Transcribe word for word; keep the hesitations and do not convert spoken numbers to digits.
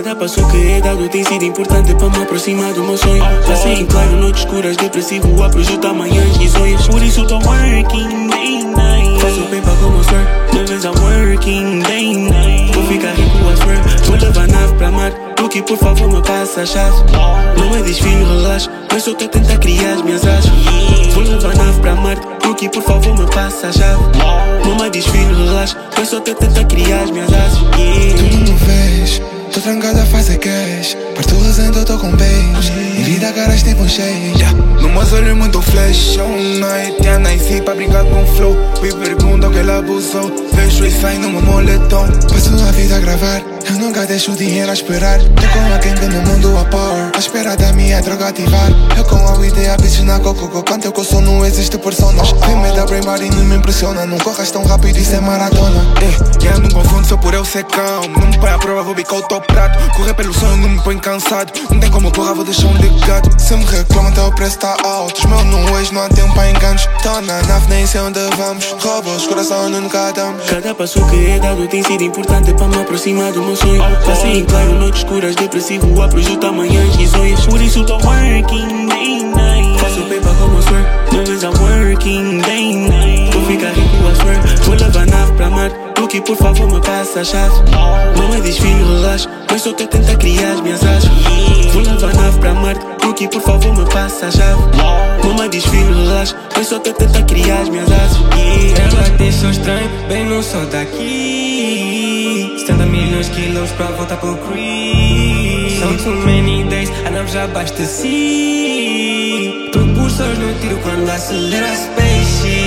Cada passo que é dado tem sido importante para me aproximar do meu sonho. Passei em claro, noites escuras, depressivo, a projetar manhãs risonhas. Por isso tô working day and night. Faço bem para como swear, always I'm working day and night. Vou ficar rico, I swear, vou levar nave pra mar. Tu que por favor me passa a chave. Não é desfio, relaxa, mas só tô a tentar criar as minhas asas. Vou levar nave pra mar. Tu que por favor me passa a chave. Não é desfio, relaxa, mas só tô a tentar criar as minhas asas. Tu não me vês, tô trancada a fazer cash. Parto rezando, eu tô com bens. Em vida caras tipo um shade. Yeah. No meus olhos muito flash. All night, yeah, nasci pra brincar com flow. Me perguntam que ela abusou. Vejo e sai no meu moletom. Passo a vida a gravar, eu nunca deixo o dinheiro a esperar. Tô com alguém que no mundo a power, à espera da minha droga ativar. Eu com a weed e a bitch na coco. Quanto eu coço não existe personas. Vem me dar brain bar e não me impressiona. Não corras tão rápido, isso é maratona. Eh, yeah, não confundo só por eu ser calmo. Não me põe à prova, vou bicar o teu prato. Correr pelo sonho não me põe cansado. Não tem como porra, vou deixar um legado. Se me reclamam até o preço tá alto. Os meus não hoje não há tempo para enganos. Tô na nave, nem sei onde vamos. Roubo os corações, nunca damos. Cada passo que é dado tem sido importante para me aproximar do meu sonho. Passei em claro, noites escuras, depressivo, a projetar manhãs risonhas. Por isso tô working day and night. Faço bem para como swear, always I'm working day and night. Vou ficar rico, I swear, vou levar nave pra mar. Tu que por favor me passa a chave. Não é desfio, relaxa, mas só tô a tentar criar as minhas asas. Vou levar nave pra mar. Tu que por favor me passa a chave. Não é desfio, relaxa, mas só tô a tentar criar as minhas asas. Ela deixou estranho, bem não sou daqui. setenta milhões de quilos pra voltar pro creep. São too many days, a nave já abasteci. Propulsores no tiro quando acelera a spaceship.